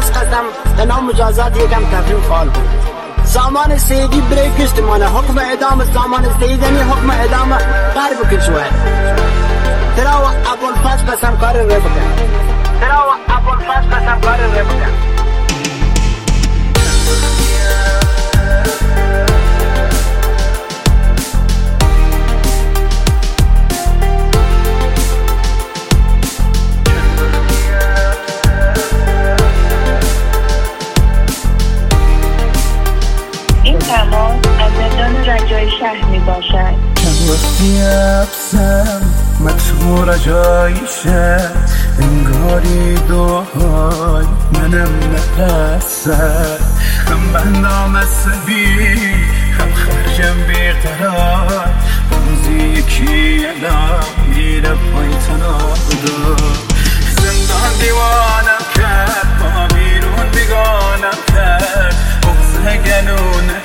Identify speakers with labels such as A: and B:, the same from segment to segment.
A: راست قسم تنها مجازات یکم تفریم خال بود. سامان سیدی بریکشت مانه حکم اعدام سامان سیدنی حکم اعدام قرب کشوه ترا و ابوالفضل قسم کار رو بکن ترا و ابوالفضل قسم کار رو بکن.
B: از زندان رجای شهر می باشد.
C: چند وقتی افسم مطمور رجای شهر انگاری دوهای منم نپسد هم بندام عصبی هم خرجم بیقرار روزی یکی الان میره پایین تنها زندان دیوانم کرد با بیرون بیگانم کرد بغض گلونه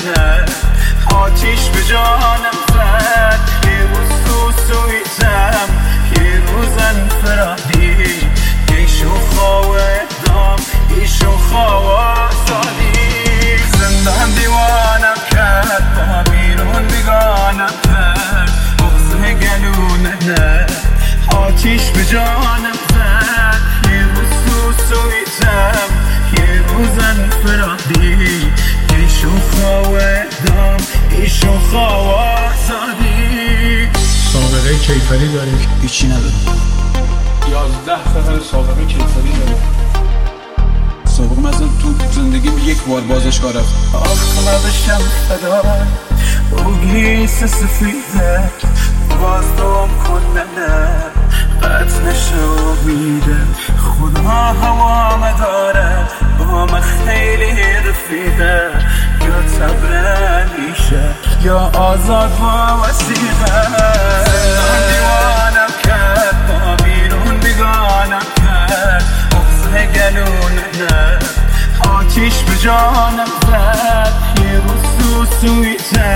C: آتیش به جانم زد یه روز تو سویتم یه روز انفرادی یه شوخا و اعدام یه شوخا و آزادی زندان دیوانم کرد با بیرون بیگانم کرد بغض گلونه آتیش به جانم زد یه روز تو سویتم یه روز انفرادی یه شوخا و اعدام یه شوخا و آزادی.
D: سابقه کیفری داریم؟
C: هیچی نداریم.
D: 11 سال سابقه کیفری داریم.
C: سابقه مثلا تو زندگیم یک بار بازداشتگاه رفت.
E: آخ بشم فدا بوگیس سفیده باز دوم کننه قطع نشو میده خدا هوام داره با من خیلی رفیقه یا تبره میشه یا آزاد با وسیقه زندان دیوانم کرد با بیرون بیگانم کرد بغض گلونه آتیش به جانم زد یه روز تو سویته